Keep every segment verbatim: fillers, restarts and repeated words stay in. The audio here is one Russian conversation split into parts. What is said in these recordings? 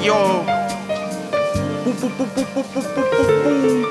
Йо. Пу-пу-пу-пу-пу-пу-пу-пу.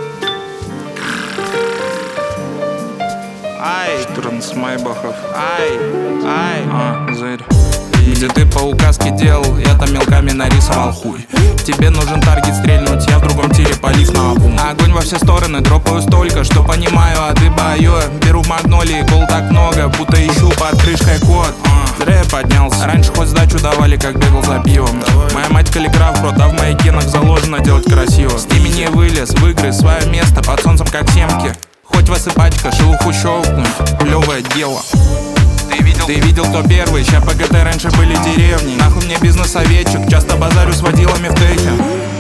Ай, четырнадцать майбахов. Ай, ай, а, зырь. Где ты по указке делал, я там мелками нарисовал хуй. Тебе нужен таргет стрельнуть, я в другом тире полив на обум. Огонь во все стороны, дропаю столько, что понимаю, а ты бою. Беру в магнолии, гол так много, будто ищу под крышкой код. Зря я поднялся, раньше хоть сдачу давали, как бегал за пивом. Моя мать каллиграф, брат, а в моих генах заложено делать красиво. С ними не вылез, выгрыз свое место под солнцем, как семки. Хоть высыпать-ка, шелуху щелкнуть, плевое дело. Ты видел, ты видел, кто первый, ща ПГТ раньше были деревни. Нахуй мне бизнес-советчик, часто базарю с водилами в техе.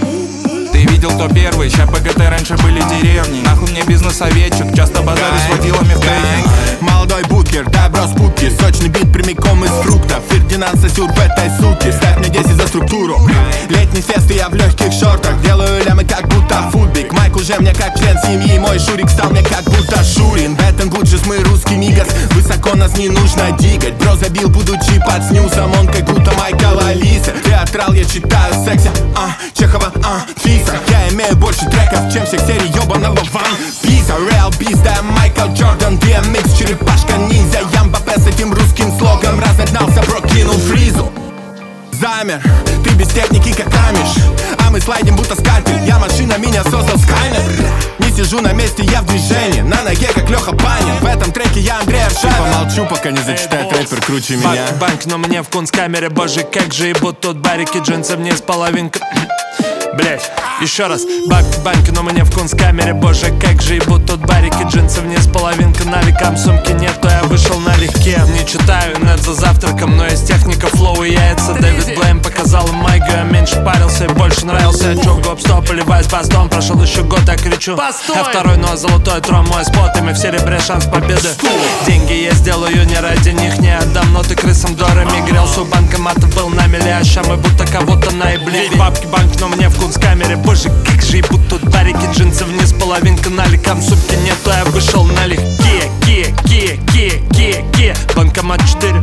Ты видел, кто первый, ща ПГТ раньше были деревни. Нахуй мне бизнес-советчик, часто базарю с водилами в техе. Молодой букер, добро с пупки, сочный бит прямиком из фруктов. Фердинанд Сосюр в этой суке, ставь мне десять за структуру. Летний фест и я в легких шортах, делаю лямы как будто футбик. Майк уже мне как член семьи, мой Шурик стал мне как будто Шурин. Беттен Буджес, мы русский мигас, высоко нас не нужно дигать. Бро забил, будучи под снюсом, он как будто Майкл Алиса. Театрал, я читаю секси, а, Чехова, а, Фиса. Я имею больше треков, чем всех серий ёбаного Ван Писа. Реал Бист, да, Майкл Джордан, ди эм икс, черепашка ниндзя. Ямбапе с этим русским слогом разогнался, бро, кинул фризу. Замер, ты без техники как камеш, а мы слайдим будто скальпель. Я машина, меня создал Скайнет. Не сижу на месте, я в движении, на ноге как Леха Панин. В этом треке я Андрей Аршавин. Помолчу, пока не зачитает рэпер круче меня. Банк, но мне в кунсткамере, боже, как же ебут тут барики, джинсы вниз, половинка. Блять, еще раз. Бак, банк, но мне в кунсткамере, боже, как же ебут тут барики, джинсы вниз, половинка, навикам сумки нет, то я вышел налегке. Не читаю нет за завтраком, но есть техника, флоу и яйца. Дэвид Блейм показал им майгу, я меньше парился и больше нравился. Я чё, гоп-стоп, поливаюсь бастон, прошел еще год, я кричу постой! Я второй, но золотой трон, мой спот, и мы в серебре шанс победы. Деньги я сделаю не ради них, не отдам, но ты крысам дорами грелся у банкоматов, был на милле, а ща мы будто кого-то наебли. Бабки, банк, но мне в кунсткамере, боже, как же ебут тут барики, джинсы вниз, половинка наликам, сумки нет, то я вышел налегке. Ке, ке, ке, ке, ке, банкомат четыре.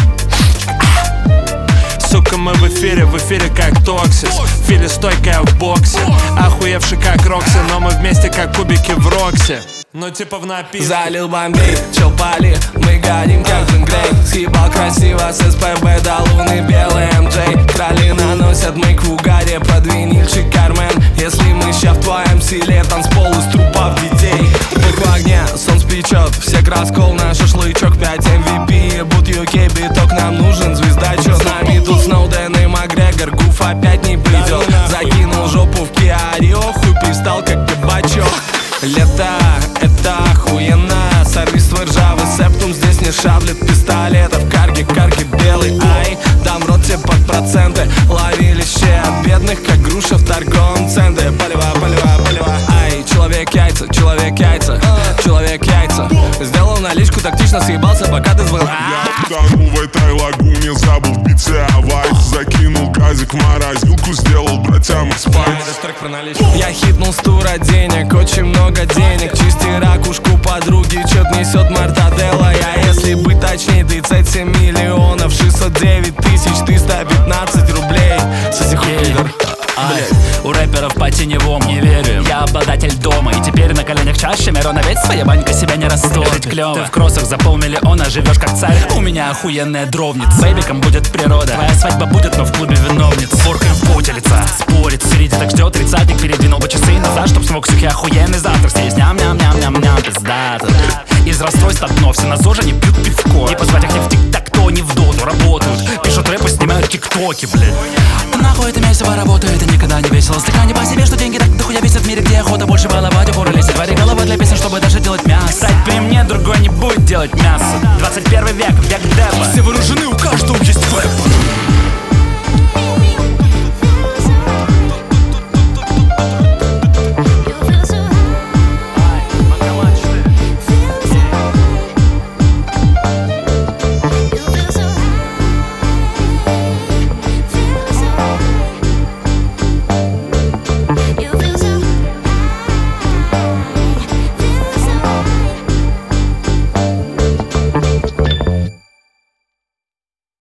Сука, мы в эфире, в эфире как Токсис. Фили стойкая в боксе, охуевший как Рокси, но мы вместе как кубики в Роксе. Ну типа в напитке. Залил бомбей, чел пали, мы гадим как Джин Грей. Съебал красиво с эс пэ бэ до луны белый эм джей. Крали наносят мейк в угаре, подвинивший Кармен. Если мы ща в твоем селе, танцпол из трупов детей. Бык в огне, солнце печет, всех раскол на шашлычок. Пять эм ви пи, ебут ю кей, биток нам нужен, звездочет. С нами тут Сноуден и Макгрегор, Гуф опять не придет. Закинул жопу в Киа Рио, хуй пристал как кабачок. Лето, это охуенно, сервис твой ржавый септум. Здесь не шаблет пистолетов, карги, карги белый. Ай, дам рот тебе под проценты. Лови лище от бедных, как груша в торговом центре. Полева, полева, полева. Ай, человек яйца, человек яйца, человек яйца. Сделал наличку, тактично съебался, пока ты звал. Я утонул в этой лагуне, забыл в битве авайт. Закинул казик в морозилку, сделал братям экспайт. Я хитнул с тура денег, очень много денег. Чисти ракушку подруги, чет несет мартаделла. Я, если быть точнее, тридцать семь миллионов шестьсот девять тысяч триста пятнадцать рублей. Соси хуй, пидор. У рэперов по теневому не верю. Я обладатель дома, и теперь на коленях чаще Мирона, ведь своя банька себя не растопит. Клёво. Ты в кроссах за полмиллиона живешь как царь. У меня охуенная дровница. Бэйбиком будет природа. Твоя свадьба будет, но в клубе виновниц. Форкаем в поте лица, спорит. Впереди так ждет тридцатник, передвинул бы часы назад, чтоб смог сухий охуенный завтрак съесть. Ням-ням-ням-ням-ням, пиздато. Из расстройств одно, все на ЗОЖе не пьют пивко. Не позвать их ни в тик-так, то ни в доту работают. Пишут рэпы, снимают тиктоки, блядь. Нахуй это месиво работает, и никогда не весело. Слегка не по себе, что деньги так дохуя весят в мире, где охота больше баловать, упоры лезет. Вари голова для песен, чтобы даже делать мясо. Кстати, при мне другой не будет делать мясо. двадцать первый век, век депа. Все вооружены, у каждого есть